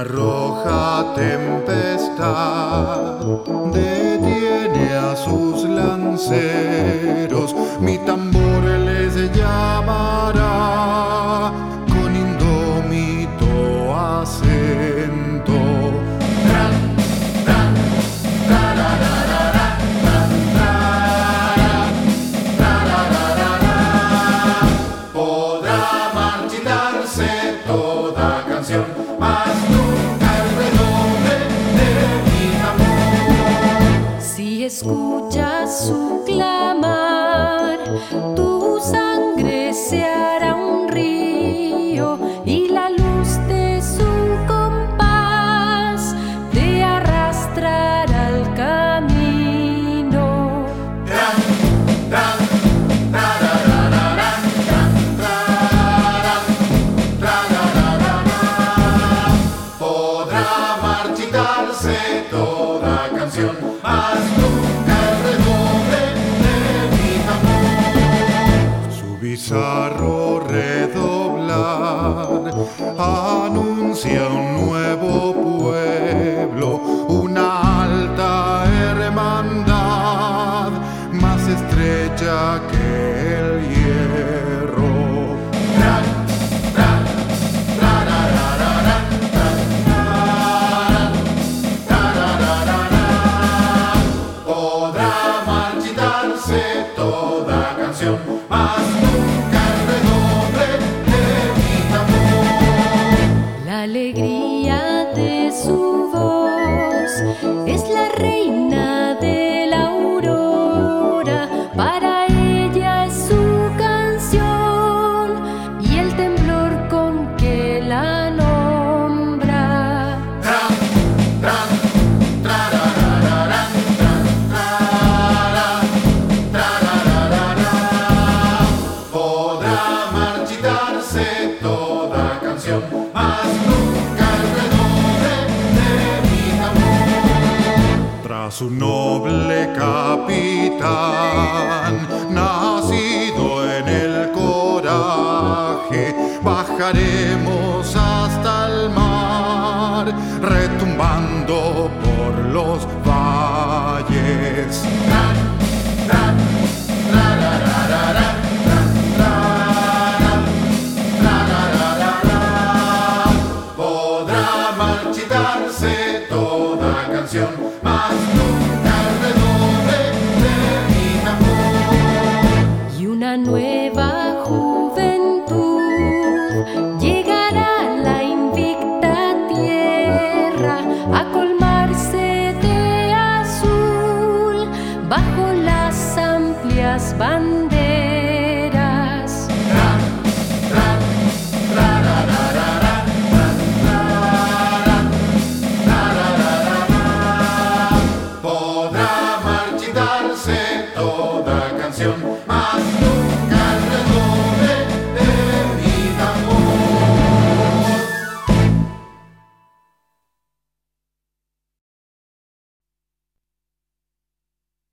Una roja tempestad detiene a sus lanceros, mi tambor les llamará con indómito acento. Tran, tran, tarararara, tran, tarararara. Podrá marchitarse toda canción, mas nunca el redoble de mi tambor. Si escuchas su clamar, tu sangre se hará un río y la luz de su compás te arrastrará al camino. Tran, tran, tarararara, tran, tarararara. Podrá marchitarse toda canción, mas nunca el redoble de mi tambor. Su bizarro redoblar anuncia un nuevo pueblo, una alta hermandad más estrecha que el hierro. Tran, tran, tarararara, tran, tarararara. Podrá marchitarse toda canción, mas nunca el redoble de mi tambor. La alegría de su voz es la reina de la aurora, para ella es su canción y el temblor con que la nombra. Tran, tran, tarararara, tran, tarararara. Podrá marchitarse toda canción, mas nunca el redoble de mi tambor. Tras un noble capitán, nacido en el coraje, bajaremos hasta el mar, retumbando por los valles. Tran, tran, tarararara, tran, tarararara. Podrá marchitarse toda canción, mas nunca el redoble de mi tambor. Y una nueva juventud llegará a la invicta tierra a colmarse de azul bajo las amplias banderas.